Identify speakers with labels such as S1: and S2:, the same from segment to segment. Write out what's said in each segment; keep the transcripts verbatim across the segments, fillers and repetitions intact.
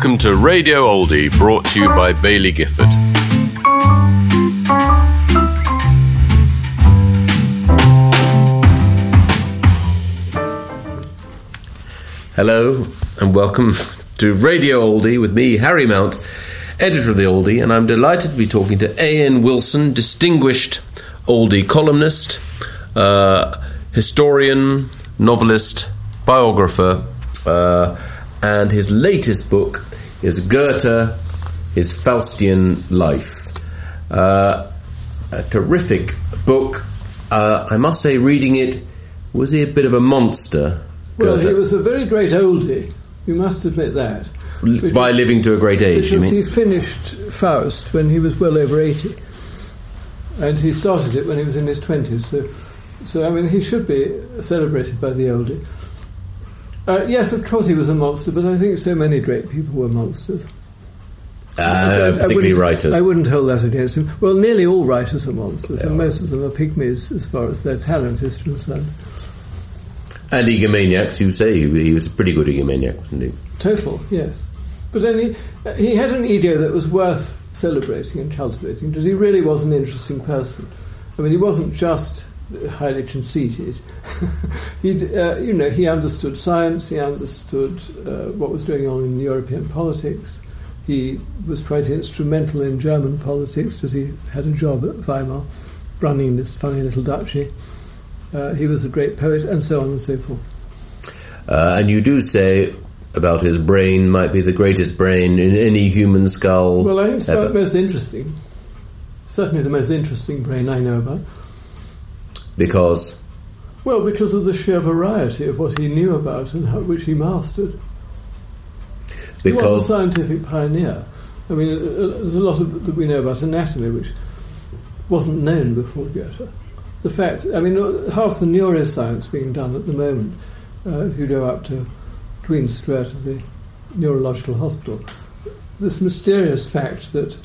S1: Welcome to Radio Oldie, brought to you by Baillie Gifford. Hello, and welcome to Radio Oldie with me, Harry Mount, editor of the Oldie, and I'm delighted to be talking to A N Wilson, distinguished Oldie columnist, uh, historian, novelist, biographer, uh, and his latest book is Goethe, His Faustian Life. Uh, a terrific book. Uh, I must say, reading it, was he a bit of a monster?
S2: Well,
S1: Goethe?
S2: he was a very great oldie, you must admit that.
S1: L- by living to a great age, you
S2: because
S1: mean?
S2: he finished Faust when he was well over eighty. And he started it when he was in his twenties. So, so I mean, he should be celebrated by the oldie. Uh, yes, of course he was a monster, but I think so many great people were monsters.
S1: Uh,
S2: I,
S1: particularly
S2: I
S1: writers.
S2: I wouldn't hold that against him. Well, nearly all writers are monsters,
S1: Yeah.
S2: and most of them are pygmies as far as their talent is concerned.
S1: And egomaniacs, you say. He, he was a pretty good egomaniac, wasn't he?
S2: Total, yes. But then he, uh, he had an ego that was worth celebrating and cultivating, because he really was an interesting person. I mean, he wasn't just highly conceited. he, uh, you know, he understood science, he understood uh, what was going on in European politics. He was quite instrumental in German politics, because he had a job at Weimar, running this funny little duchy. Uh, he was a great poet, and so on and so forth.
S1: Uh, and you do say about his brain might be the greatest brain in any human skull.
S2: Well, I think it's
S1: ever.
S2: the most interesting. Certainly the most interesting brain I know about.
S1: Because?
S2: Well, because of the sheer variety of what he knew about and how, which he mastered.
S1: Because
S2: he was a scientific pioneer. I mean, uh, there's a lot of, that we know about anatomy which wasn't known before Goethe. The fact, I mean, half the neuroscience being done at the moment, uh, if you go up to Queen Street to the neurological hospital, this mysterious fact that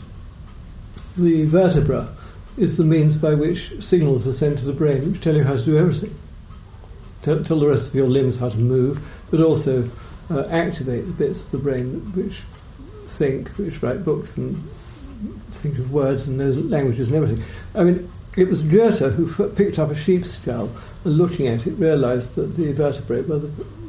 S2: the vertebra is the means by which signals are sent to the brain which tell you how to do everything. Tell, tell the rest of your limbs how to move, but also uh, activate the bits of the brain which think, which write books and think of words and knows languages and everything. I mean, it was Goethe who f- picked up a sheep's skull and looking at it realised that the vertebrae were the,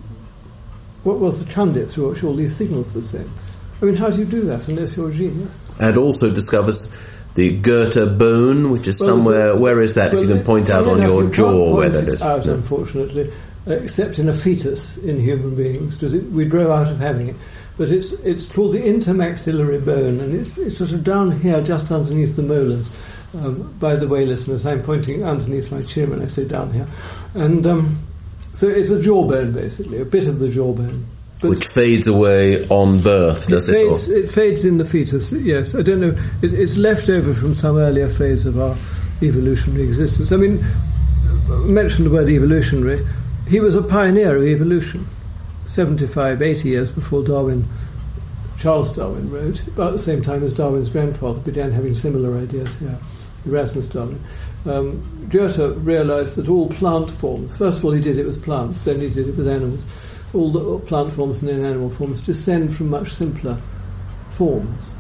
S2: what was the conduit through which all these signals were sent. I mean, how do you do that unless you're a genius?
S1: And also discovers the Goethe bone, which is
S2: well,
S1: somewhere...
S2: A,
S1: where is that?
S2: well,
S1: if you can point out on your jaw where that
S2: it
S1: is.
S2: out,
S1: no.
S2: unfortunately, uh, except in a fetus in human beings, because we grow out of having it. But it's it's called the intermaxillary bone, and it's, it's sort of down here, just underneath the molars. Um, by the way, listeners, I'm pointing underneath my chin when I say down here. And um, so it's a jawbone, basically, a bit of the jawbone. But
S1: which fades away on birth, does
S2: it?
S1: It,
S2: fades, it fades in the fetus, yes. I don't know. It, it's left over from some earlier phase of our evolutionary existence. I mean, I mentioned the word evolutionary. He was a pioneer of evolution. seventy-five, eighty years before Darwin, Charles Darwin wrote, about the same time as Darwin's grandfather began having similar ideas here, Erasmus Darwin. Um, Goethe realised that all plant forms, first of all he did it with plants, then he did it with animals, all the all plant forms and then animal forms descend from much simpler forms.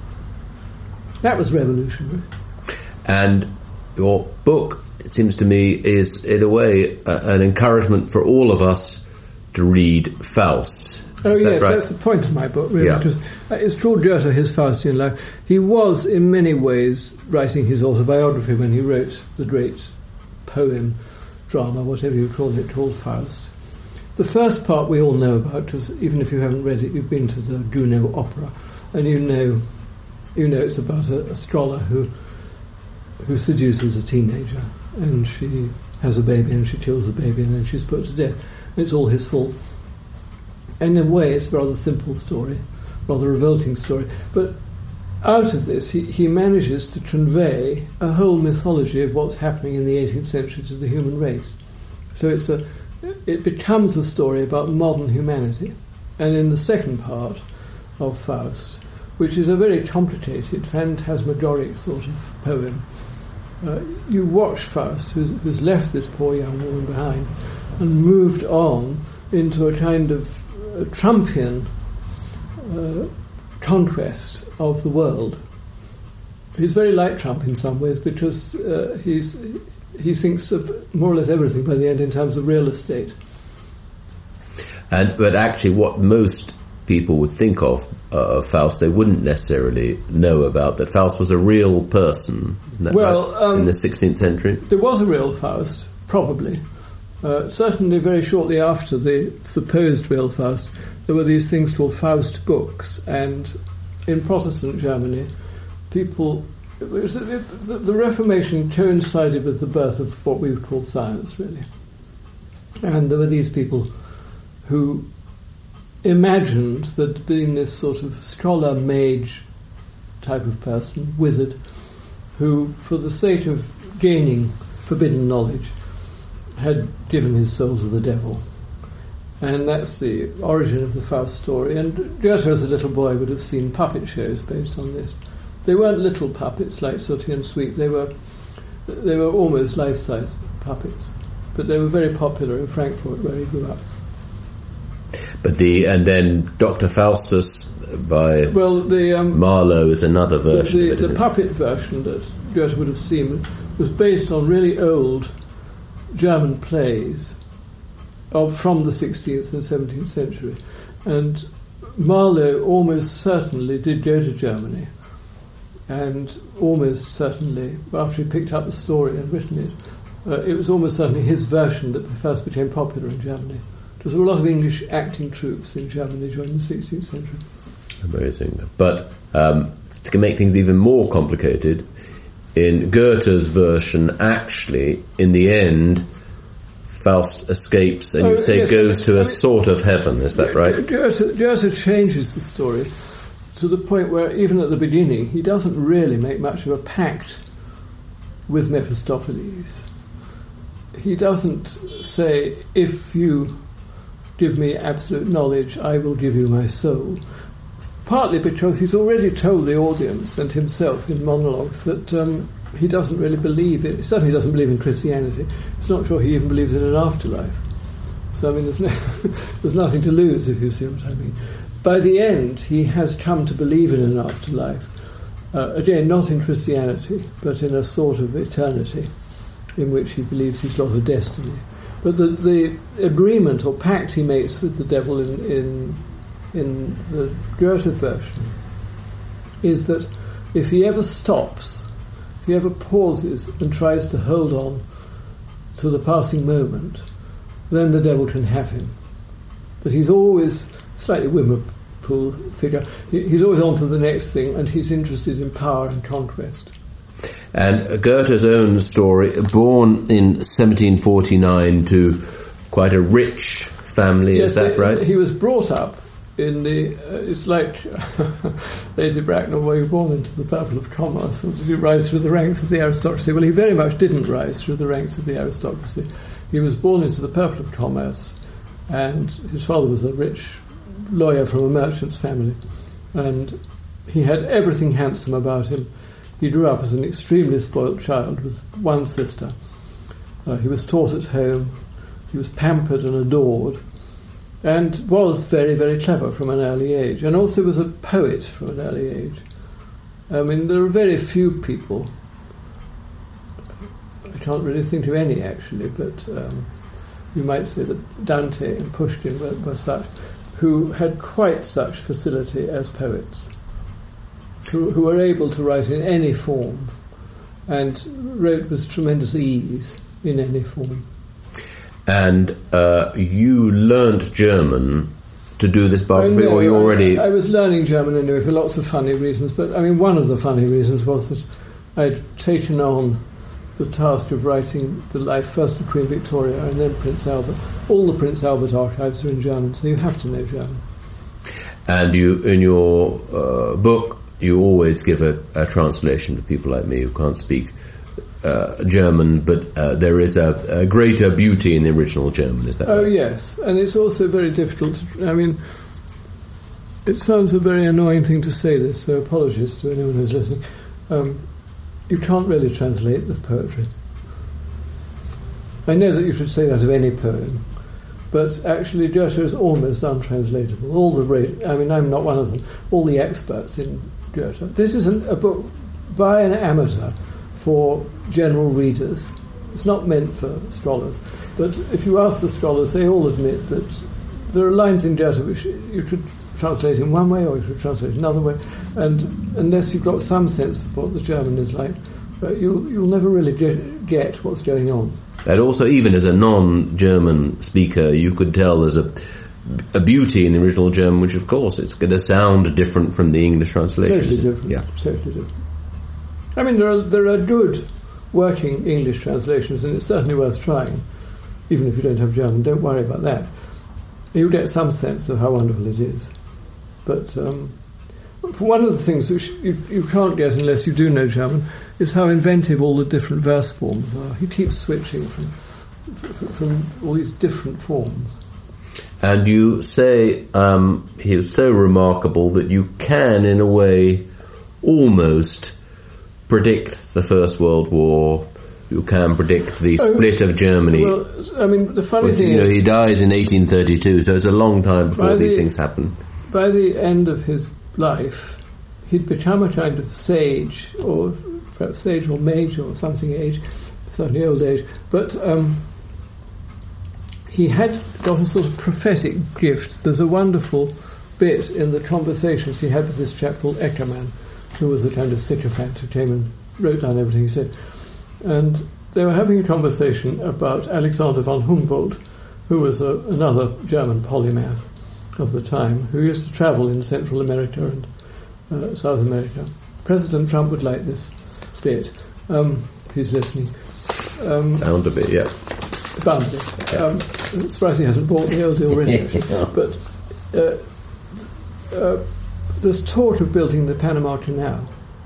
S2: That was revolutionary.
S1: And your book, it seems to me, is in a way uh, an encouragement for all of us to read Faust.
S2: Oh
S1: Is that
S2: yes,
S1: right?
S2: that's the point of my book, really.
S1: Yeah.
S2: Because it's called Goethe, His Faustian Life. He was, in many ways, writing his autobiography when he wrote the great poem, drama, whatever you call it, called Faust. The first part we all know about, because even if you haven't read it, you've been to the Gounod Opera, and you know, you know it's about a, a scholar who who seduces a teenager, and she has a baby, and she kills the baby, and then she's put to death. It's all his fault. In a way, it's a rather simple story, rather revolting story. But out of this, he, he manages to convey a whole mythology of what's happening in the eighteenth century to the human race. So it's a, it becomes a story about modern humanity. And in the second part of Faust, which is a very complicated, phantasmagoric sort of poem, uh, you watch Faust, who's, who's left this poor young woman behind, and moved on into a kind of a Trumpian uh, conquest of the world. He's very like Trump in some ways because uh, he's he thinks of more or less everything by the end in terms of real estate.
S1: And but actually, what most people would think of uh, of Faust, they wouldn't necessarily know about that Faust was a real person. Isn't that
S2: well,
S1: right?
S2: um,
S1: in the sixteenth century,
S2: there was a real Faust, probably. Uh, certainly, very shortly after the supposed real Faust, there were these things called Faust books, and in Protestant Germany, people. It was, it, the, the Reformation coincided with the birth of what we would call science, really, and there were these people who imagined that being this sort of scholar mage type of person, wizard, who, for the sake of gaining forbidden knowledge, had given his soul to the devil. And that's the origin of the Faust story. And Goethe, as a little boy, would have seen puppet shows based on this. They weren't little puppets like Sooty and Sweet. They were they were almost life-size puppets, but they were very popular in Frankfurt, where he grew up.
S1: But the and then Doctor Faustus by
S2: well, the, um,
S1: Marlowe is another version.
S2: The, the,
S1: of it,
S2: the puppet version that Goethe would have seen was based on really old German plays of from the sixteenth and seventeenth century, and Marlowe almost certainly did go to Germany, and almost certainly after he picked up the story and written it, uh, it was almost certainly his version that first became popular in Germany. There were a lot of English acting troupes in Germany during the sixteenth century.
S1: Amazing. But um, to make things even more complicated, in Goethe's version, actually, in the end, Faust escapes and
S2: oh,
S1: you say
S2: yes,
S1: goes to a
S2: I mean,
S1: sort of heaven. Is that right?
S2: Goethe, Goethe changes the story to the point where even at the beginning he doesn't really make much of a pact with Mephistopheles. He doesn't say, if you give me absolute knowledge, I will give you my soul. Partly because he's already told the audience and himself in monologues that um, he doesn't really believe it. He certainly doesn't believe in Christianity. It's not sure he even believes in an afterlife. So, I mean, there's, no there's nothing to lose, if you see what I mean. By the end, he has come to believe in an afterlife. Uh, again, not in Christianity, but in a sort of eternity in which he believes he's got a destiny. But the, the agreement or pact he makes with the devil in, in, in the Goethe version is that if he ever stops, if he ever pauses and tries to hold on to the passing moment, then the devil can have him. But he's always slightly Whimmerpool figure. He's always on to the next thing, and he's interested in power and conquest.
S1: And Goethe's own story, born in seventeen forty-nine to quite a rich family,
S2: yes,
S1: is that
S2: he,
S1: right?
S2: He was brought up in the... Uh, it's like Lady Bracknell, were you born into the purple of commerce, or did you rise through the ranks of the aristocracy? Well, he very much didn't rise through the ranks of the aristocracy. He was born into the purple of commerce, and his father was a rich lawyer from a merchant's family, and he had everything handsome about him. He grew up as an extremely spoilt child with one sister. Uh, he was taught at home, he was pampered and adored, and was very, very clever from an early age, and also was a poet from an early age. I mean, there are very few people, I can't really think of any actually, but um, you might say that Dante and Pushkin were, were such, who had quite such facility as poets, who, who were able to write in any form, and wrote with tremendous ease in any form.
S1: And uh, you learnt German to do this biography, or you already...
S2: I, I was learning German anyway for lots of funny reasons, but I mean, one of the funny reasons was that I'd taken on the task of writing the life first of Queen Victoria and then Prince Albert. All the Prince Albert archives are in German, so you have to know German.
S1: And you, in your uh, book, you always give a, a translation to people like me who can't speak uh, German, but uh, there is a, a greater beauty in the original German, is that
S2: Oh,
S1: right?
S2: yes, and it's also very difficult to... I mean, it sounds a very annoying thing to say this, so apologies to anyone who's listening. Um, you can't really translate the poetry. I know that you should say that of any poem, but actually Goethe is almost untranslatable. All the ra- I mean, I'm not one of them. All the experts in Goethe. This isn't a book by an amateur for general readers. It's not meant for scholars. But if you ask the scholars, they all admit that there are lines in Goethe which you could translate in one way or you could translate another way, and unless you've got some sense of what the German is like, uh, you'll, you'll never really get, get what's going on.
S1: And also, even as a non-German speaker, you could tell there's a, a beauty in the original German, which, of course, it's going to sound different from the English translation.
S2: Totally different.
S1: Yeah.
S2: Totally different. I mean, there are, there are good working English translations, and it's certainly worth trying, even if you don't have German. Don't worry about that. You'll get some sense of how wonderful it is. But um, for one of the things which you, you can't get unless you do know German is how inventive all the different verse forms are. He keeps switching from, from, from all these different forms.
S1: And you say um, he was so remarkable that you can, in a way, almost predict the First World War. You can predict the split oh, of Germany.
S2: Well, I mean, the funny
S1: Which,
S2: thing
S1: you know,
S2: is,
S1: he dies in eighteen thirty-two, so it's a long time before these
S2: the,
S1: things happen.
S2: By the end of his life, he'd become a kind of sage, or perhaps sage or mage or something age, certainly old age, but um, he had got a sort of prophetic gift. There's a wonderful bit in the conversations he had with this chap called Eckermann, who was a kind of sycophant who came and wrote down everything he said. And they were having a conversation about Alexander von Humboldt, who was a, another German polymath of the time, who used to travel in Central America and uh, South America. President Trump would like this bit, um, if he's listening. Um,
S1: Bound a bit, yeah.
S2: Bound a bit. Um, I'm surprised he hasn't bought the old already, actually. But uh, uh, there's talk of building the Panama Canal.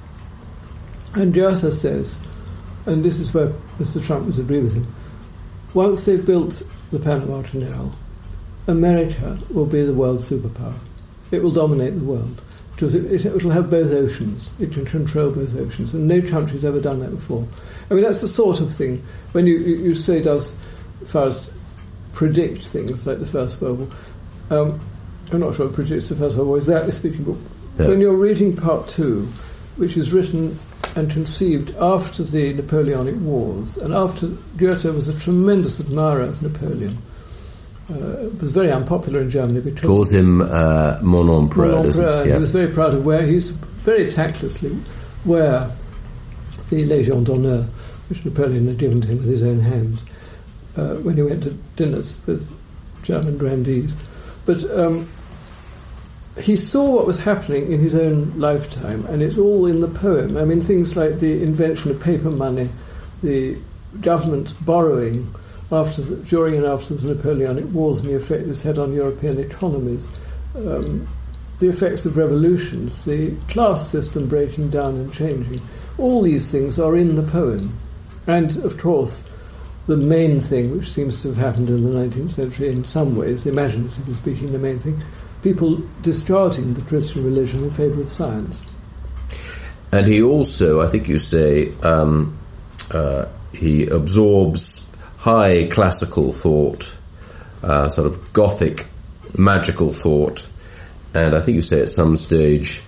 S2: And Goethe says, and this is where Mister Trump would agree with him, once they've built the Panama Canal, America will be the world superpower. It will dominate the world because it, it will have both oceans. It can control both oceans, and no country's ever done that before. I mean, that's the sort of thing, when you, you, you say, does Faust predict things like the First World War? Um, I'm not sure it predicts the First World War, exactly speaking, but no. When you're reading Part Two, which is written and conceived after the Napoleonic Wars, and after Goethe was a tremendous admirer of Napoleon. Uh, it was very unpopular in Germany because
S1: calls him uh, Mon Empereur.
S2: Mon Empereur.
S1: Yeah.
S2: He was very proud of where he's very tactlessly wear the Légion d'honneur, which Napoleon had given to him with his own hands uh, when he went to dinners with German grandees. But um, he saw what was happening in his own lifetime, and it's all in the poem. I mean, things like the invention of paper money, the government's borrowing after, the, during and after the Napoleonic Wars, and the effect this had on European economies, um, the effects of revolutions, the class system breaking down and changing. All these things are in the poem. And, of course, the main thing, which seems to have happened in the nineteenth century in some ways, imaginatively speaking, the main thing, people discarding the Christian religion in favour of science.
S1: And he also, I think you say, um, uh, he absorbs high classical thought, uh, sort of Gothic, magical thought, and I think you say at some stage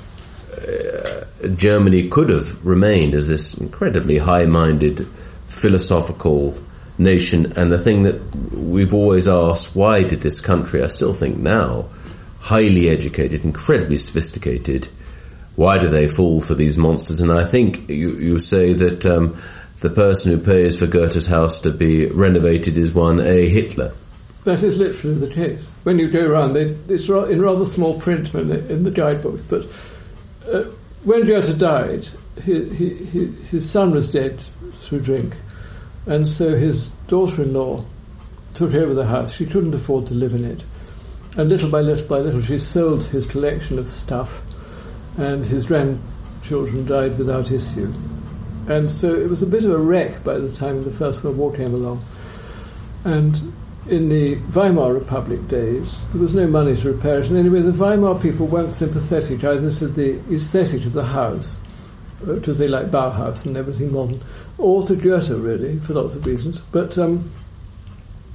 S1: uh, Germany could have remained as this incredibly high-minded, philosophical nation, and the thing that we've always asked, why did this country, I still think now, highly educated, incredibly sophisticated, why do they fall for these monsters? And I think you, you say that um, the person who pays for Goethe's house to be renovated is one A. Hitler.
S2: That is literally the case. When you go around, they, it's in rather small print in the, in the guidebooks, but uh, when Goethe died, he, he, he, his son was dead through drink, and so his daughter-in-law took over the house. She couldn't afford to live in it. And little by little by little, she sold his collection of stuff, and his grandchildren died without issue. And so it was a bit of a wreck by the time the First World War came along. And in the Weimar Republic days, there was no money to repair it. And anyway, the Weimar people weren't sympathetic either to the aesthetic of the house, because they like Bauhaus and everything modern, or to Goethe, really, for lots of reasons. But um,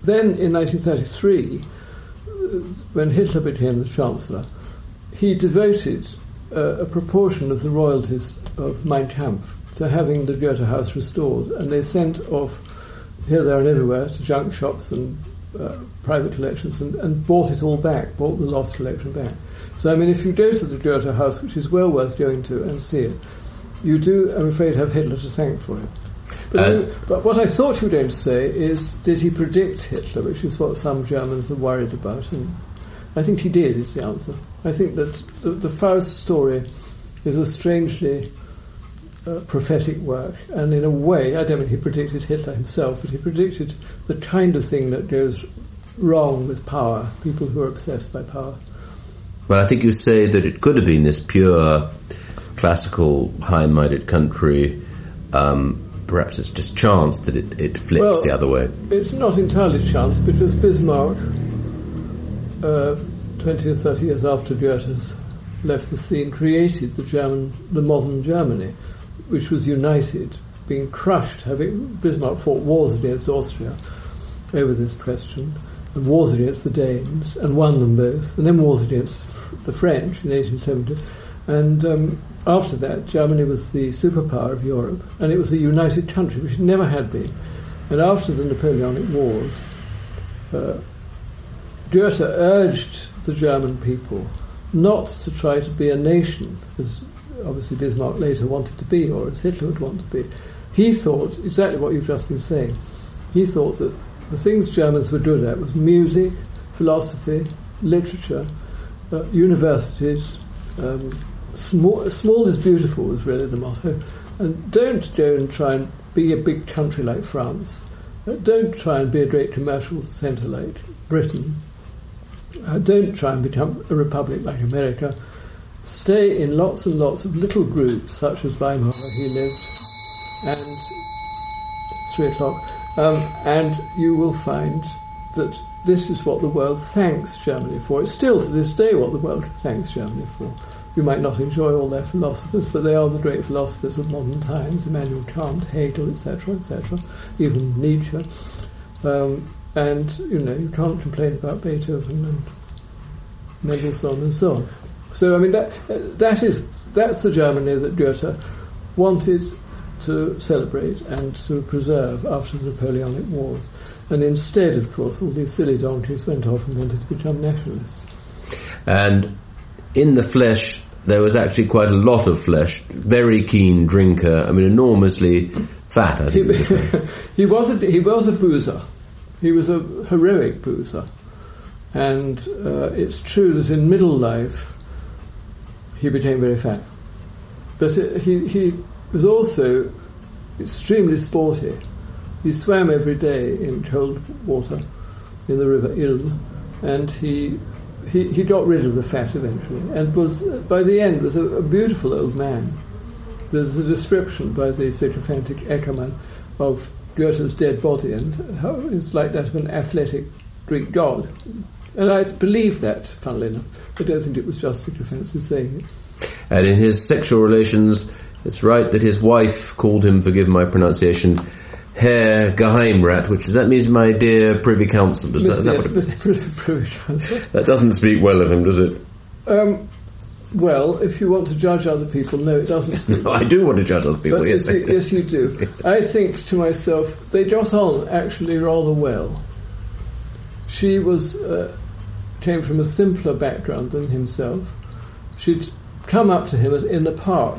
S2: then in nineteen thirty-three, when Hitler became the Chancellor, he devoted uh, a proportion of the royalties of Mein Kampf to having the Goethe House restored, and they sent off here, there and everywhere to junk shops and uh, private collections and, and bought it all back, bought the lost collection back. So, I mean, if you go to the Goethe House, which is well worth going to and see it, you do, I'm afraid, have Hitler to thank for it. But, uh, then, but what I thought you were going to say is, did he predict Hitler, which is what some Germans are worried about? And I think he did, is the answer. I think that the, the Faust story is a strangely uh, prophetic work, and in a way, I don't mean he predicted Hitler himself, but he predicted the kind of thing that goes wrong with power, people who are obsessed by power.
S1: Well, I think you say that it could have been this pure, classical, high-minded country. Um, perhaps it's just chance that it, it flips
S2: well,
S1: the other way.
S2: It's not entirely chance, because Bismarck, uh, twenty or thirty years after Goethe's left the scene, created the German, the modern Germany, which was united, being crushed. Having Bismarck fought wars against Austria over this question, and wars against the Danes, and won them both, and then wars against the French in eighteen seventy. And um, after that, Germany was the superpower of Europe, and it was a united country, which it never had been. And after the Napoleonic Wars, uh, Goethe urged the German people not to try to be a nation, as obviously Bismarck later wanted to be, or as Hitler would want to be. He thought, exactly what you've just been saying, he thought that the things Germans were good at was music, philosophy, literature, uh, universities. Um, small, small is beautiful was really the motto. And don't go and try and be a big country like France. Uh, don't try and be a great commercial centre like Britain. Uh, don't try and become a republic like America. Stay in lots and lots of little groups, such as Weimar, where he lived, and it's three o'clock. Um, and you will find that this is what the world thanks Germany for. It's still to this day what the world thanks Germany for. You might not enjoy all their philosophers, but they are the great philosophers of modern times, Immanuel Kant, Hegel, et cetera, et cetera, even Nietzsche. Um, and, you know, you can't complain about Beethoven and Mendelssohn and so on. So, I mean, that that is that's the Germany that Goethe wanted to celebrate and to preserve after the Napoleonic Wars. And instead, of course, all these silly donkeys went off and wanted to become nationalists.
S1: And in the flesh, there was actually quite a lot of flesh. Very keen drinker. I mean, enormously fat, I think.
S2: He, he, was, a, he was a boozer. He was a heroic boozer. And uh, it's true that in middle life, he became very fat. But it, he, he was also extremely sporty. He swam every day in cold water in the river Ilm, and he, he he got rid of the fat eventually, and was by the end was a, a beautiful old man. There's a description by the sycophantic Eckermann of Goethe's dead body, and how it's like that of an athletic Greek god. And I believe that, funnily enough. I don't think it was just sycophants saying it.
S1: And in his sexual relations, it's right that his wife called him, forgive my pronunciation, Herr Geheimrat, which does that mean my dear Privy Council? Does
S2: Mister
S1: that,
S2: Yes,
S1: that
S2: Mister Privy Council.
S1: That doesn't speak well of him, does it?
S2: Um, well, if you want to judge other people, no, it doesn't speak
S1: No,
S2: well.
S1: I do want to judge other people,
S2: But
S1: yes.
S2: yes, yes, you do.
S1: Yes.
S2: I think to myself, they got on actually rather well. She was uh, came from a simpler background than himself. She'd come up to him in the park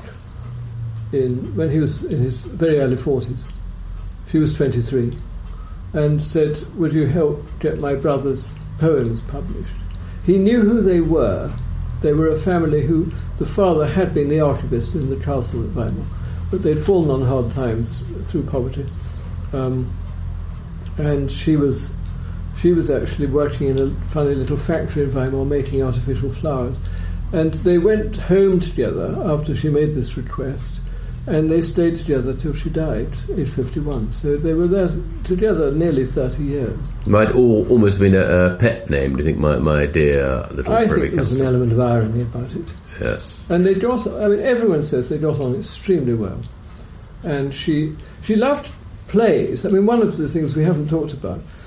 S2: in when he was in his very early forties. She was twenty-three, and said, "Would you help get my brother's poems published?" He knew who they were. They were a family who the father had been the archivist in the castle at Weimar, but they'd fallen on hard times through poverty. Um, and she was she was actually working in a funny little factory in Weimar making artificial flowers. And they went home together after she made this request, and they stayed together till she died, age fifty-one. So they were there together nearly thirty years.
S1: Might all almost been a, a pet name, do you think, my, my dear little
S2: I
S1: Privy
S2: think there's an
S1: Council?
S2: element of irony about it.
S1: Yes.
S2: And they got, I mean, everyone says they got on extremely well. And she she loved plays. I mean, one of the things we haven't talked about,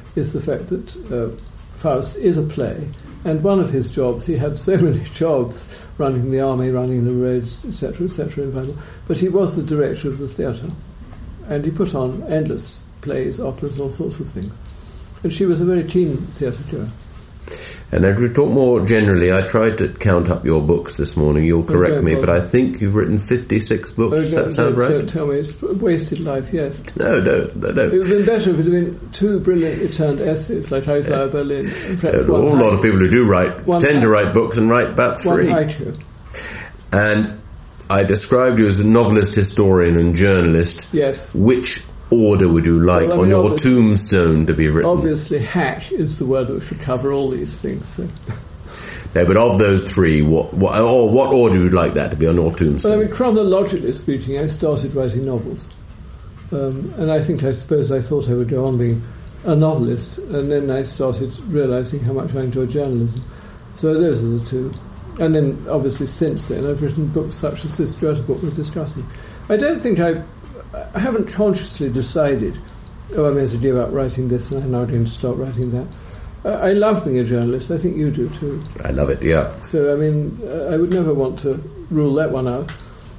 S2: is the fact that uh, Faust is a play, and one of his jobs, he had so many jobs, running the army, running the roads, et cetera, et cetera, in Weimar, but he was the director of the theatre, and he put on endless plays, operas, all sorts of things. And she was a very keen theatre goer.
S1: And as we talk more generally, I tried to count up your books this morning. You'll correct oh, me, bother. But I think you've written fifty-six books. Oh, Does that sound
S2: don't,
S1: right?
S2: Don't tell me. It's a wasted life, yes.
S1: No, no, no, no.
S2: It would have been better if it had been two brilliantly turned essays like Isaiah yeah. Berlin. And
S1: perhaps yeah, one a lot of people who do write tend haiku. to write books and write about three.
S2: One haiku.
S1: And I described you as a novelist, historian and journalist.
S2: Yes.
S1: Which order would you like well, I mean, on your tombstone to be written?
S2: Obviously, hack is the word which should cover all these things. So.
S1: No, but of those three, what, what, or what order would you like that to be on your tombstone?
S2: Well, I mean, chronologically speaking, I started writing novels. Um, and I think, I suppose, I thought I would go on being a novelist, and then I started realising how much I enjoyed journalism. So those are the two. And then, obviously, since then, I've written books such as this Goethe book we're discussing. I don't think I... I haven't consciously decided, oh, I'm going to give up writing this and I'm now going to start writing that. I, I love being a journalist. I think you do too.
S1: I love it, yeah.
S2: So, I mean, I would never want to rule that one out.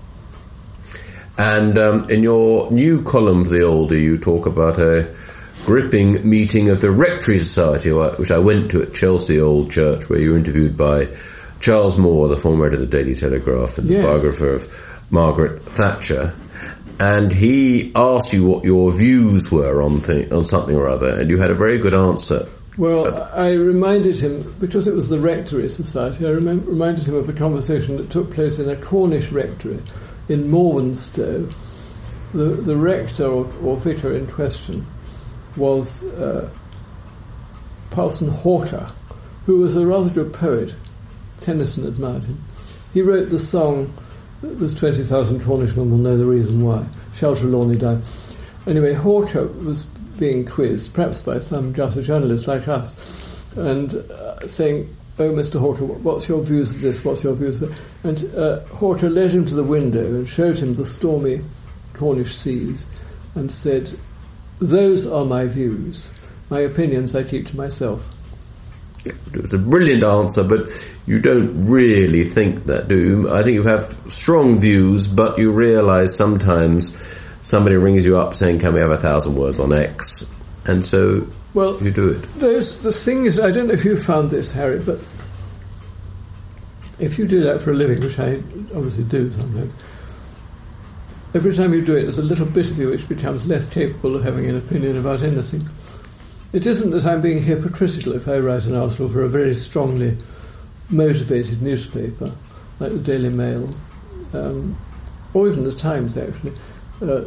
S1: And um, in your new column for The Oldie, you talk about a gripping meeting of the Rectory Society, which I went to at Chelsea Old Church, where you were interviewed by Charles Moore, the former editor of the Daily Telegraph and yes. the biographer of Margaret Thatcher. And he asked you what your views were on th- on something or other, and you had a very good answer.
S2: Well, I reminded him, because it was the Rectory Society, I rem- reminded him of a conversation that took place in a Cornish rectory in Morwenstow. The, the rector or, or vicar in question was uh, Parson Hawker, who was a rather good poet. Tennyson admired him. He wrote the song... There's twenty thousand Cornishmen will know the reason why. Shelter Lorny die. Anyway, Hawker was being quizzed, perhaps by some gutter journalist like us, and uh, saying, oh, Mister Hawker, what's your views of this, what's your views of that? And uh, Hawker led him to the window and showed him the stormy Cornish seas and said, those are my views. My opinions I keep to myself.
S1: It was a brilliant answer, but you don't really think that, do you? I think you have strong views, but you realise sometimes somebody rings you up saying, can we have a thousand words on X? And so well, you do it.
S2: There's, the thing is, I don't know if you found this, Harry, but if you do that for a living, which I obviously do sometimes, every time you do it, there's a little bit of you which becomes less capable of having an opinion about anything. It isn't that I'm being hypocritical if I write an article for a very strongly motivated newspaper, like the Daily Mail, um, or even the Times, actually. Uh,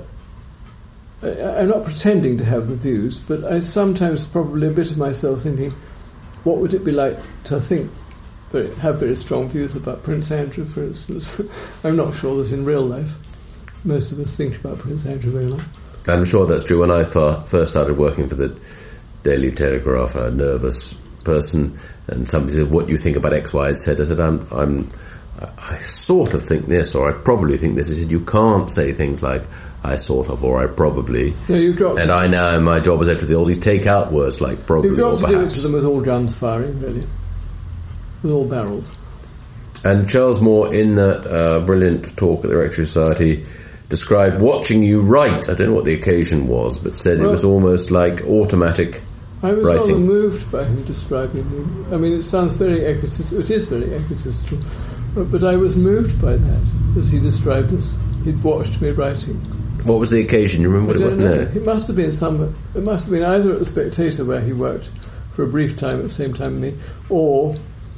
S2: I, I'm not pretending to have the views, but I sometimes probably a bit of myself thinking, what would it be like to think, but have very strong views about Prince Andrew, for instance? I'm not sure that in real life most of us think about Prince Andrew very much.
S1: I'm sure that's true. When I first started working for the Daily Telegraph, a nervous person, and somebody said, what do you think about X, Y, Z? I said, I'm, I'm, I sort of think this, or I probably think this. He said, you can't say things like, I sort of, or I probably.
S2: No, you've got
S1: and
S2: to,
S1: I now, in my job as editor of the Oldie, take out words like probably or perhaps.
S2: You've got to do it to them with all guns firing, really. With all barrels.
S1: And Charles Moore, in that uh, brilliant talk at the Rectory Society, described watching you write. I don't know what the occasion was, but said well, it was almost like automatic
S2: I was
S1: writing.
S2: rather moved by him describing me. I mean, it sounds very egotistical. It is very egotistical. But, but I was moved by that, that he described us. He'd watched me writing.
S1: What was the occasion? You remember what it was?
S2: Know.
S1: No.
S2: It must have been some. It must have been either at the Spectator, where he worked for a brief time at the same time as me, or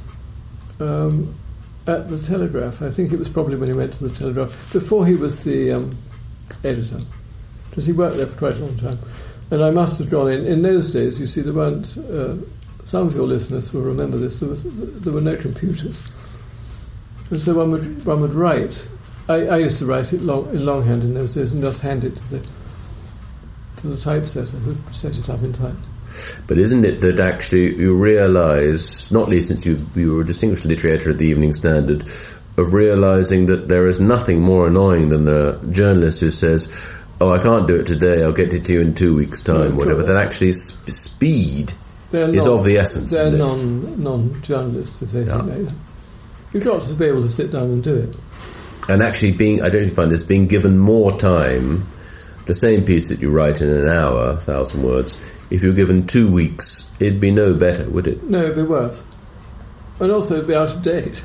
S2: um, at the Telegraph. I think it was probably when he went to the Telegraph before he was the um, editor, because he worked there for quite a long time. And I must have gone in. In those days, you see, there weren't. Uh, some of your listeners will remember this. There was there were no computers, and so one would one would write. I, I used to write it long, in longhand in those days and just hand it to the to the typesetter who set it up in type.
S1: But isn't it that actually you realise, not least since you you were a distinguished literary editor at the Evening Standard, of realising that there is nothing more annoying than a journalist who says, oh, I can't do it today, I'll get it to you in two weeks' time,
S2: No,
S1: whatever,
S2: correct.
S1: then actually sp- speed
S2: They're
S1: is
S2: not-
S1: of the essence,
S2: They're
S1: isn't it?
S2: non, non-journalists, if they
S1: Yeah.
S2: think that. You've got to be able to sit down and do it.
S1: And actually being, I don't find this, being given more time, the same piece that you write in an hour, a thousand words, if you're given two weeks, it'd be no better, would it?
S2: No, it'd be worse. And also it'd be out of date.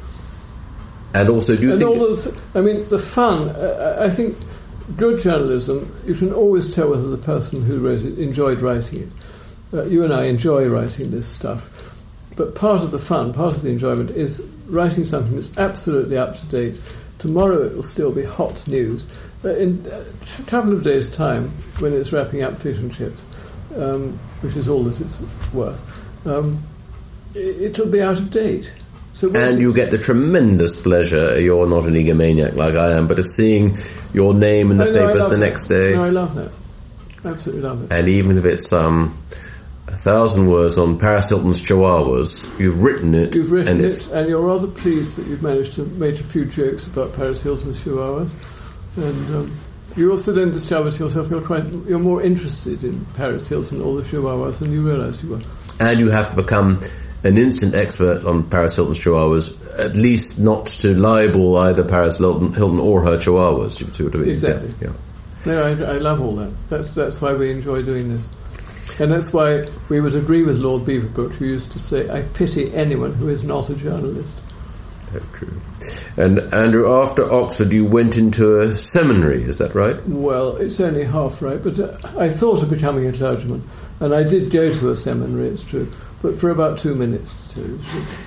S1: And also, do you
S2: And
S1: think...
S2: all the th- I mean, the fun, uh, I think good journalism, you can always tell whether the person who wrote it enjoyed writing it. Uh, you and I enjoy writing this stuff. But part of the fun, part of the enjoyment is writing something that's absolutely up to date. Tomorrow it will still be hot news. Uh, in a couple of days' time, when it's wrapping up Fish and Chips, um, which is all that it's worth, um, it, it'll be out of date. So what's
S1: And
S2: it-
S1: you get the tremendous pleasure, you're not an egomaniac like I am, but of seeing your name in the
S2: Oh, no, I
S1: papers
S2: love
S1: the
S2: that.
S1: next day.
S2: No, I love that. Absolutely love it.
S1: And even if it's um, a thousand words on Paris Hilton's Chihuahuas, you've written it.
S2: You've written
S1: and
S2: it,
S1: it's-
S2: and you're rather pleased that you've managed to make a few jokes about Paris Hilton's Chihuahuas. And um, you also then discovered to yourself you're quite you're more interested in Paris Hilton or the Chihuahuas than you realised you were.
S1: And you have to become an instant expert on Paris Hilton's Chihuahuas, at least not to libel either Paris Hilton, Hilton or her Chihuahuas. You see what I mean?
S2: Exactly.
S1: Yeah.
S2: No, I, I love all that. That's that's why we enjoy doing this. And that's why we would agree with Lord Beaverbrook, who used to say, I pity anyone who is not a journalist.
S1: Very true. And Andrew, after Oxford, you went into a seminary, is that right?
S2: Well, it's only half right, but uh, I thought of becoming a clergyman, and I did go to a seminary, it's true, but for about two minutes, too.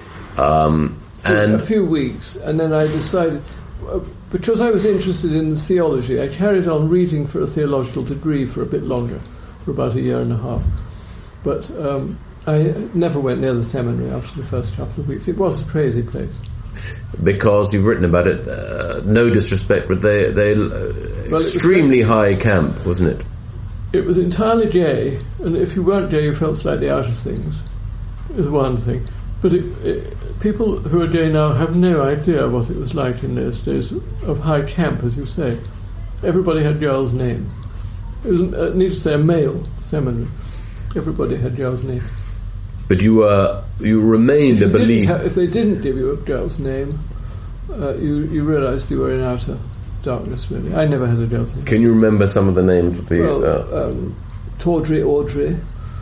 S1: Um,
S2: For
S1: and
S2: a few weeks, and then I decided, uh, because I was interested in theology, I carried on reading for a theological degree for a bit longer, for about a year and a half. But um, I never went near the seminary after the first couple of weeks. It was a crazy place.
S1: because you've written about it, uh, no disrespect, but they they uh,
S2: Well, it was
S1: extremely high camp, wasn't it?
S2: It was entirely gay, and if you weren't gay, you felt slightly out of things, is one thing. But it, it, people who are gay now have no idea what it was like in those days of high camp, as you say. Everybody had girls' names. It was, I need to say, a male seminary. Everybody had girls' names.
S1: But you uh, you remained a
S2: If, you didn't
S1: believer.
S2: ha- if they didn't give you a girl's name, uh, you, you realised you were in outer darkness, really. I never had a girl's name.
S1: Can you remember some of the names of the?
S2: Well,
S1: uh,
S2: um, Tawdry Audrey,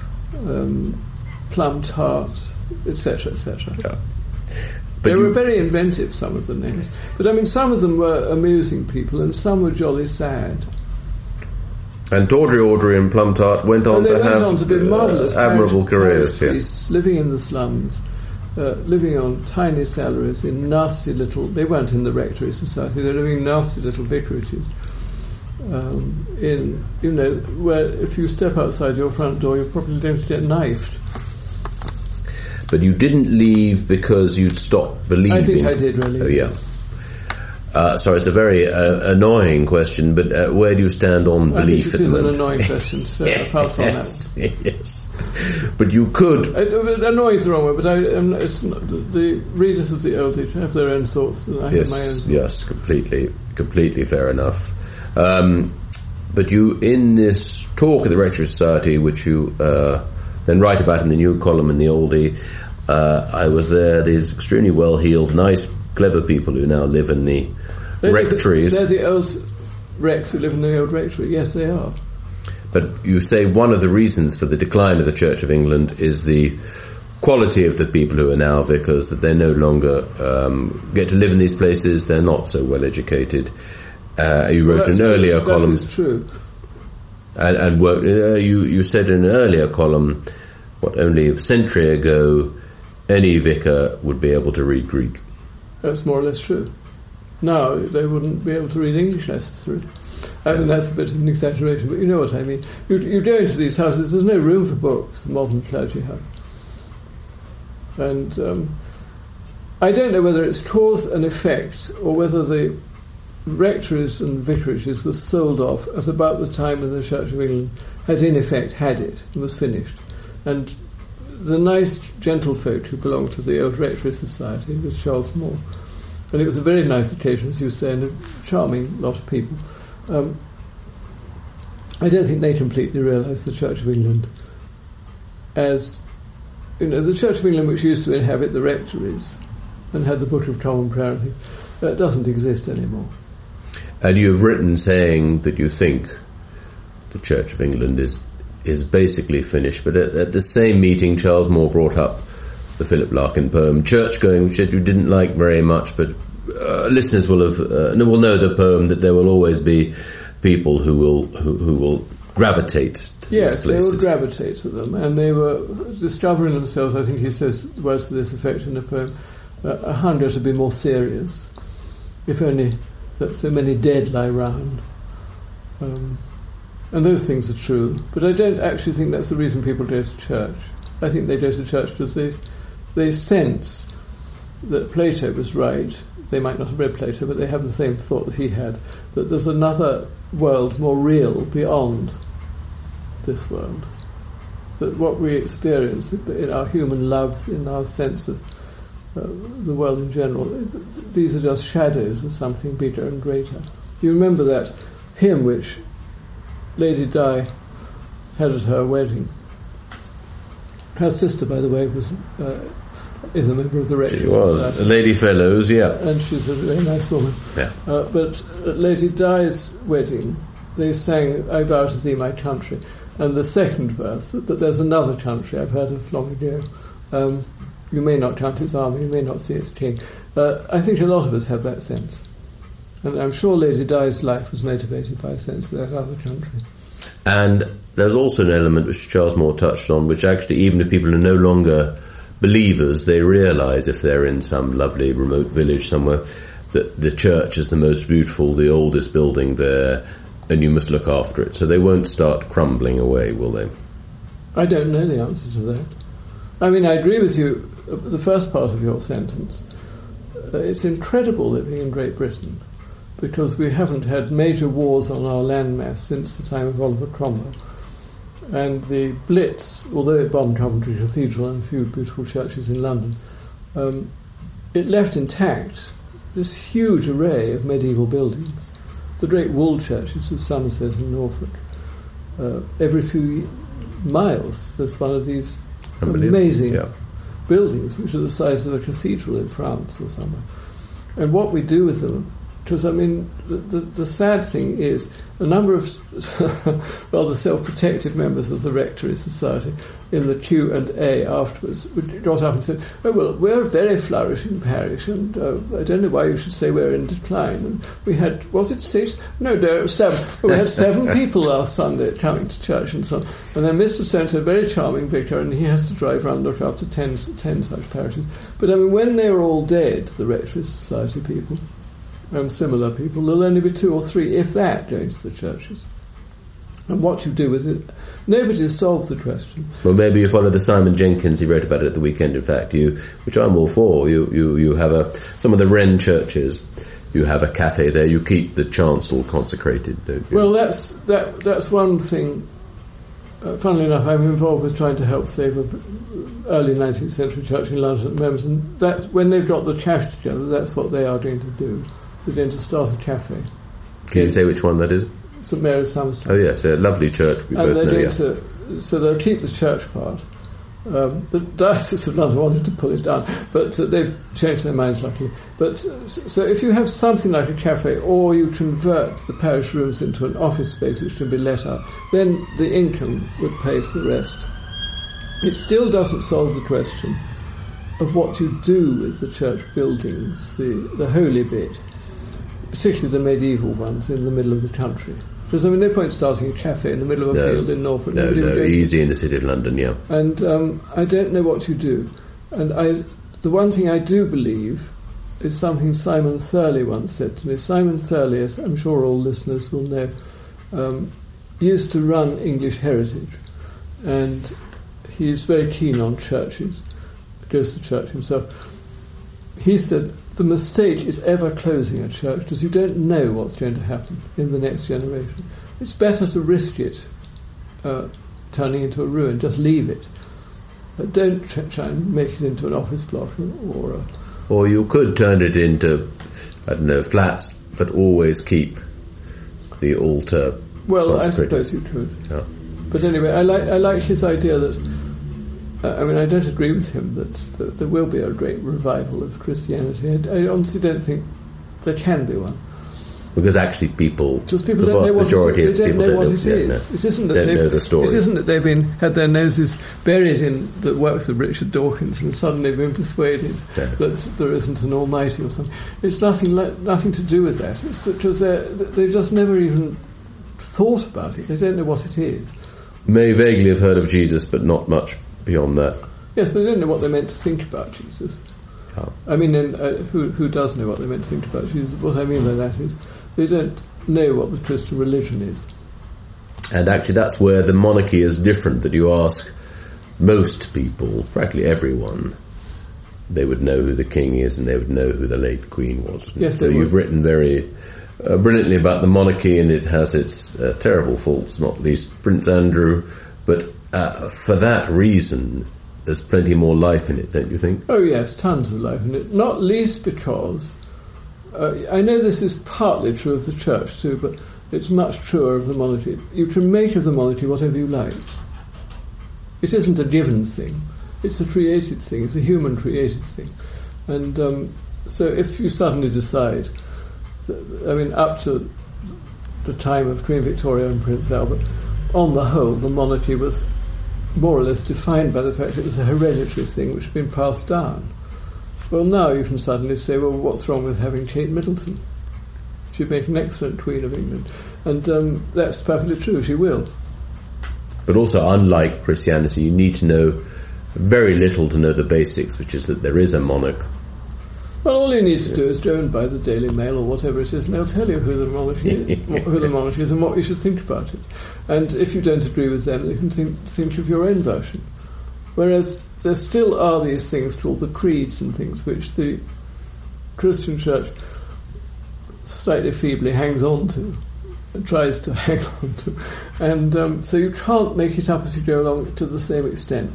S2: um, Plum Tart, et cetera, et cetera.
S1: yeah. But
S2: They
S1: you-
S2: were very inventive, some of the names. But I mean, some of them were amusing people, and some were jolly sad.
S1: and Tawdry Audrey and Plum Tart went on
S2: And they
S1: to
S2: went
S1: have
S2: on to be
S1: uh,
S2: marvellous
S1: admirable
S2: parish-
S1: careers.
S2: parish
S1: Yeah.
S2: priests, living in the slums, uh, living on tiny salaries in nasty little. They weren't in the rectory society. They were living in nasty little vicarages. Um, in you know where if you step outside your front door, you're probably going to get knifed.
S1: But you didn't leave because you'd stopped believing.
S2: I think I did really.
S1: Oh, yeah. Uh, sorry, it's a very uh, annoying question, but uh, where do you stand on
S2: I think
S1: belief
S2: it
S1: at the
S2: is an
S1: moment?
S2: annoying question, so I'll pass on that.
S1: yes, yes. But you could.
S2: It, it annoys the wrong way, but I, um, it's not, the, the readers of the oldie have their own thoughts, and I have my own
S1: Yes,
S2: thoughts.
S1: yes, completely, completely fair enough. Um, but you, in this talk at the Rectory Society, which you uh, then write about in the new column in the oldie, uh, I was there. These extremely well-heeled, nice, clever people who now live in the
S2: They're
S1: rectories.
S2: The, they're the old Rex who live in the old rectory. Yes, they are.
S1: But you say one of the reasons for the decline of the Church of England is the quality of the people who are now vicars, that they no longer um, get to live in these places, they're not so well educated. Uh, you wrote
S2: Well, that's
S1: an
S2: true.
S1: earlier
S2: That
S1: column,
S2: is true.
S1: and, and worked, uh, you, you said in an earlier column, what, only a century ago, any vicar would be able to read Greek.
S2: That's more or less true. Now they wouldn't be able to read English necessarily. I mean, that's a bit of an exaggeration, but you know what I mean. You, you go into these houses, there's no room for books, the modern clergy house. And um, I don't know whether it's cause and effect, or whether the rectories and vicarages were sold off at about the time when the Church of England had in effect had it and was finished. And the nice gentlefolk who belonged to the old rectory society was Charles Moore. And it was a very nice occasion, as you say, and a charming lot of people. Um, I don't think they completely realised the Church of England as, you know, the Church of England which used to inhabit the rectories and had the Book of Common Prayer and things, that doesn't exist anymore.
S1: And you've written saying that you think the Church of England is is basically finished, but at, at the same meeting Charles Moore brought up the Philip Larkin poem Church-Going, which you didn't like very much, but uh, listeners will have uh, will know the poem, that there will always be people who will who, who will gravitate to
S2: yes,
S1: these places.
S2: They will gravitate to them, and they were discovering themselves. I think he says words to this effect in the poem: uh, a hunger to be more serious, if only that so many dead lie round. Um, and those things are true, but I don't actually think that's the reason people go to church. I think they go to church because they they sense that Plato was right. They might not have read Plato, but they have the same thought that he had, that there's another world more real beyond this world. That what we experience in our human loves, in our sense of uh, the world in general, these are just shadows of something bigger and greater. You remember that hymn which Lady Di had at her wedding. Her sister, by the way, was uh, is a member of the Rectory
S1: Society. She was,
S2: Society.
S1: Lady Fellows, yeah.
S2: And she's a very nice woman.
S1: Yeah.
S2: Uh, but at Lady Di's wedding, they sang, I vow to thee my country. And the second verse, but there's another country I've heard of long ago. Um, you may not count its army, you may not see its king. Uh, I think a lot of us have that sense. And I'm sure Lady Di's life was motivated by a sense of that other country.
S1: And there's also an element which Charles Moore touched on, which actually, even if people are no longer believers, they realise, if they're in some lovely remote village somewhere, that the church is the most beautiful, the oldest building there, and you must look after it. So they won't start crumbling away, will they?
S2: I don't know the answer to that. I mean, I agree with you, the first part of your sentence. Uh, it's incredible living in Great Britain, because we haven't had major wars on our landmass since the time of Oliver Cromwell. And the Blitz, although it bombed Coventry Cathedral and a few beautiful churches in London, um, it left intact this huge array of medieval buildings. The great walled churches of Somerset and Norfolk. Uh, every few miles there's one of these amazing
S1: yeah.
S2: buildings which are the size of a cathedral in France or somewhere. And what we do with them, because, I mean, the, the, the sad thing is a number of rather self-protective members of the Rectory Society in the Q and A afterwards got up and said, oh, well, we're a very flourishing parish, and uh, I don't know why you should say we're in decline. And we had, was it six? No, no, seven. We had seven people last Sunday coming to church and so on. And then Mister Sent, a very charming vicar, and he has to drive around and look after ten, ten such parishes. But, I mean, when they were all dead, the Rectory Society people, and similar people, there'll only be two or three, if that, going to the churches. And what you do with it, nobody has solved the question.
S1: Well, maybe you follow the Simon Jenkins, he wrote about it at the weekend, in fact, you, which I'm all for. You, you, you have a, some of the Wren churches, you have a cafe there, you keep the chancel consecrated, don't you?
S2: Well, that's, that, that's one thing. Uh, funnily enough, I'm involved with trying to help save an early nineteenth century church in London at the moment, and that, when they've got the cash together, that's what they are going to do. They're going to start a cafe.
S1: Can you say which one that is?
S2: Saint Mary's, Somerset.
S1: Oh yes, a lovely church. We
S2: and
S1: both
S2: they're
S1: know,
S2: going
S1: yeah.
S2: to, so they'll keep the church part. Um, the Diocese of London wanted to pull it down, but uh, they've changed their minds, luckily. But uh, so if you have something like a cafe, or you convert the parish rooms into an office space which can be let out, then the income would pay for the rest. It still doesn't solve the question of what you do with the church buildings, the, the holy bit, particularly the medieval ones in the middle of the country. Because, I mean, no point starting a cafe in the middle of a
S1: no,
S2: field in Norfolk.
S1: No, no, easy in the city of London, yeah.
S2: And um, I don't know what you do. And I, the one thing I do believe is something Simon Thurley once said to me. Simon Thurley, as I'm sure all listeners will know, um, used to run English Heritage. And he's very keen on churches. Goes to church himself. He said, the mistake is ever closing a church because you don't know what's going to happen in the next generation. It's better to risk it uh, turning into a ruin. Just leave it. Uh, don't tr- try and make it into an office block or, or a...
S1: Or you could turn it into, I don't know, flats, but always keep the altar
S2: Well, I suppose you could.
S1: Yeah.
S2: But anyway, I like I like his idea that. Uh, I mean, I don't agree with him that, that there will be a great revival of Christianity. I, I honestly don't think there can be one.
S1: Because actually, people,
S2: Just people
S1: the
S2: don't
S1: vast
S2: know what
S1: majority
S2: it,
S1: of
S2: they don't
S1: people
S2: know what
S1: don't
S2: it
S1: know,
S2: is.
S1: no,
S2: It isn't that
S1: don't
S2: they've
S1: know the story.
S2: It isn't that they've been had their noses buried in the works of Richard Dawkins and suddenly been persuaded
S1: Yeah.
S2: that there isn't an Almighty or something. It's nothing like, nothing to do with that. It's because they've just never even thought about it. They don't know what it is.
S1: May vaguely have heard of Jesus, but not much beyond that.
S2: Yes, but they don't know what they're meant to think about Jesus.
S1: Oh.
S2: I mean, and, uh, who who does know what they're meant to think about Jesus? What I mean by that is they don't know what the Christian religion is.
S1: And actually, that's where the monarchy is different. That you ask most people, practically everyone, they would know who the king is, and they would know who the late queen was.
S2: Yes,
S1: so
S2: they
S1: you've
S2: would.
S1: written very uh, brilliantly about the monarchy, and it has its uh, terrible faults, not least Prince Andrew. But uh, for that reason, there's plenty more life in it, don't you think?
S2: Oh yes, tons of life in it. Not least because uh, I know this is partly true of the church too, but it's much truer of the monarchy. You can make of the monarchy whatever you like. It isn't a given thing. It's a created thing. It's a human created thing. And um, so if you suddenly decide, that, I mean, up to the time of Queen Victoria and Prince Albert, on the whole, the monarchy was more or less defined by the fact it was a hereditary thing which had been passed down. Well, now you can suddenly say, well, what's wrong with having Kate Middleton? She'd make an excellent Queen of England. And um, that's perfectly true, she will.
S1: But also, unlike Christianity, you need to know very little to know the basics, which is that there is a monarch.
S2: Well, all you need to do is go and buy the Daily Mail or whatever it is, and they'll tell you who the monarchy is, who the monarchy is and what you should think about it. And if you don't agree with them, you can think, think of your own version. Whereas there still are these things called the creeds and things which the Christian Church slightly feebly hangs on to, and tries to hang on to. And um, so you can't make it up as you go along to the same extent.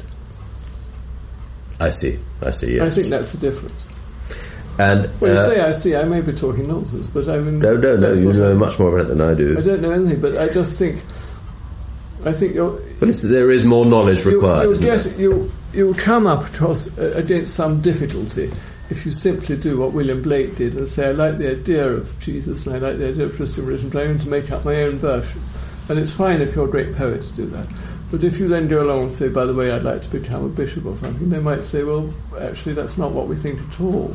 S1: I see, I see, yes.
S2: I think that's the difference.
S1: And
S2: Well, you
S1: uh,
S2: say I see, I may be talking nonsense, but I mean...
S1: no, no, no,
S2: that's
S1: you
S2: what
S1: know
S2: I,
S1: much more about it than I do.
S2: I don't know anything, but I just think... I think you're...
S1: But it's, there is more knowledge required,
S2: You'll,
S1: isn't
S2: get,
S1: there?
S2: you'll, you'll come up across uh, against some difficulty if you simply do what William Blake did and say, I like the idea of Jesus and I like the idea of Christian religion, but I'm going to make up my own version. And it's fine if you're a great poet to do that. But if you then go along and say, by the way, I'd like to become a bishop or something, they might say, well, actually, that's not what we think at all.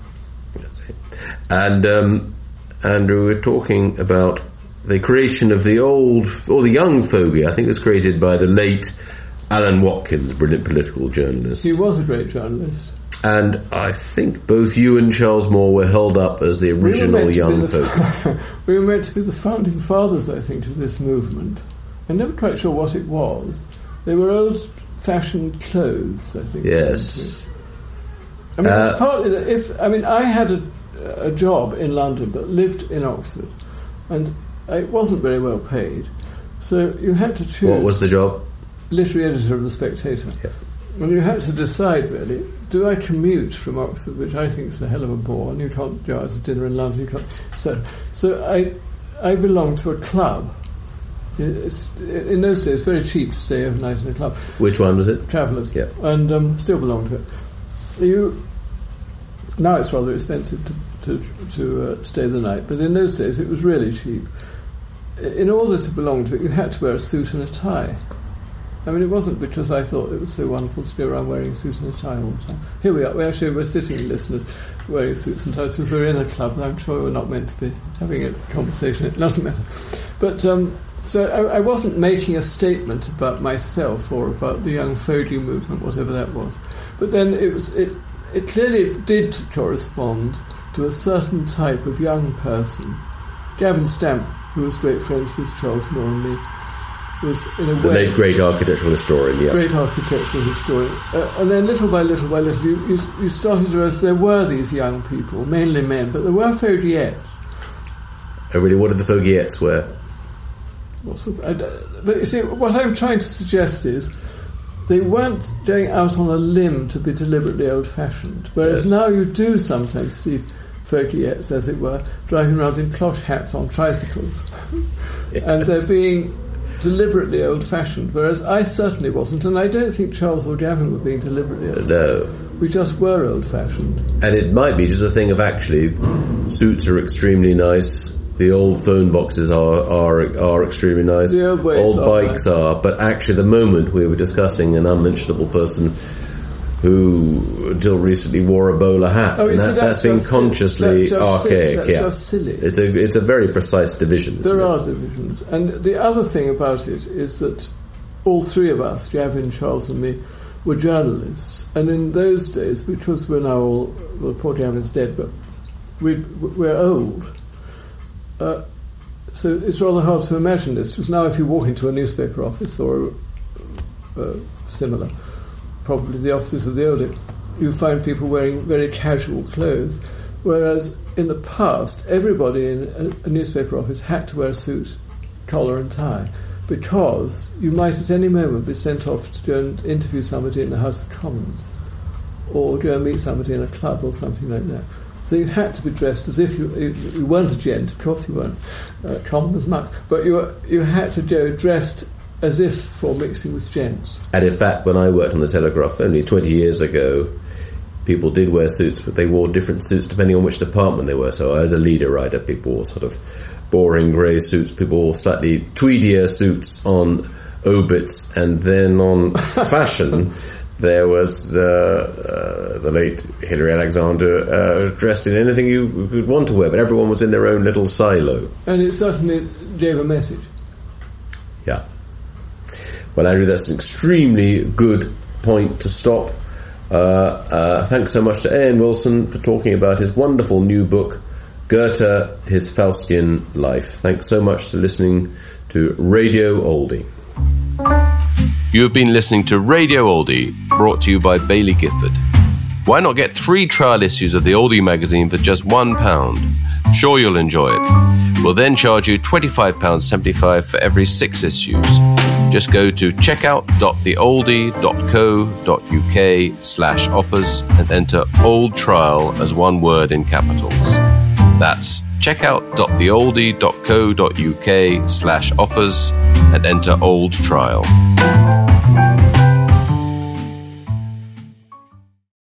S1: And um, Andrew, we're talking about the creation of the old, or the young fogey, I think it was created by the late Alan Watkins, brilliant political journalist.
S2: He was a great journalist.
S1: And I think both you and Charles Moore were held up as the original
S2: we
S1: young
S2: the,
S1: folk.
S2: We were meant to be the founding fathers, I think, of this movement. I'm never quite sure what it was. They were old-fashioned clothes, I think.
S1: Yes.
S2: I mean,
S1: Uh,
S2: it's partly that if... I mean, I had a, a job in London, but lived in Oxford, and it wasn't very well paid. So you had to choose...
S1: What was the job?
S2: Literary editor of The Spectator.
S1: Yeah.
S2: And you had to decide, really, do I commute from Oxford, which I think is a hell of a bore, and you can't go out to dinner in London, you can't... So, so I, I belonged to a club. It's, in those days, very cheap to stay overnight in a club.
S1: Which one was it?
S2: Travellers.
S1: Yeah.
S2: And um, still belong to it. You now it's rather expensive to to, to uh, stay the night, but in those days it was really cheap. In order to belong to it, you had to wear a suit and a tie. I mean, it wasn't because I thought it was so wonderful to go around wearing a suit and a tie all the time. Here we are. We actually were sitting listeners wearing suits and ties because we're in a club. I'm sure we're not meant to be having a conversation. It doesn't matter. But um, so I, I wasn't making a statement about myself or about the young fogey movement, whatever that was. But then it was it, it clearly did correspond to a certain type of young person. Gavin Stamp, who was great friends with Charles Moore and me, was in a
S1: The
S2: way
S1: late great architectural historian, yeah.
S2: great architectural historian. Uh, and then little by little by little, you, you, you started to realize there were these young people, mainly men, but there were fogeyettes.
S1: Oh, really, what did the fogeyettes wear?
S2: What's the, I, but you see, what I'm trying to suggest is they weren't going out on a limb to be deliberately old-fashioned, whereas
S1: Yes.
S2: now you do sometimes see foliettes, as it were, driving around in cloche hats on tricycles. Yes. And they're being deliberately old-fashioned, whereas I certainly wasn't, and I don't think Charles or Gavin were being deliberately old-fashioned.
S1: No.
S2: We just were old-fashioned.
S1: And it might be just a thing of actually, suits are extremely nice, the old phone boxes are are, are extremely nice,
S2: the old,
S1: old
S2: are
S1: bikes
S2: nice.
S1: are, but actually the moment we were discussing an unmentionable person who until recently wore a bowler hat,
S2: oh,
S1: and that,
S2: so
S1: that's, that's been consciously
S2: that's
S1: archaic.
S2: That's
S1: yeah.
S2: just silly.
S1: It's a it's a very precise division.
S2: There
S1: it?
S2: are divisions, and the other thing about it is that all three of us, Gavin, Charles, and me, were journalists, and in those days, because we're now all well, poor Gavin's dead, but we we're old. Uh, so it's rather hard to imagine this, because now if you walk into a newspaper office or uh, similar, probably the offices of the oldie, you find people wearing very casual clothes, whereas in the past, everybody in a, a newspaper office had to wear a suit, collar and tie, because you might at any moment be sent off to go and interview somebody in the House of Commons, or go and meet somebody in a club or something like that. So you had to be dressed as if you you, you weren't a gent, of course you weren't, uh, common as much, but you were, you had to go dressed as if for mixing with gents.
S1: And in fact, when I worked on the Telegraph only twenty years ago, people did wear suits, but they wore different suits depending on which department they were. So as a leader writer, people wore sort of boring grey suits, people wore slightly tweedier suits on obits, and then on fashion, there was uh, uh, the late Hilary Alexander uh, dressed in anything you could want to wear, but everyone was in their own little silo.
S2: And it certainly gave a message.
S1: Yeah. Well, Andrew, that's an extremely good point to stop. Uh, uh, thanks so much to Ian Wilson for talking about his wonderful new book, Goethe, His Faustian Life. Thanks so much for listening to Radio Oldie. You have been listening to Radio Oldie, brought to you by Baillie Gifford. Why not get three trial issues of the Oldie magazine for just one pound? I'm sure you'll enjoy it. We'll then charge you twenty-five pounds seventy-five for every six issues. Just go to checkout dot the oldie dot co dot uk slash offers and enter Old Trial as one word in capitals. That's checkout dot the oldie dot co dot uk slash offers and enter Old Trial.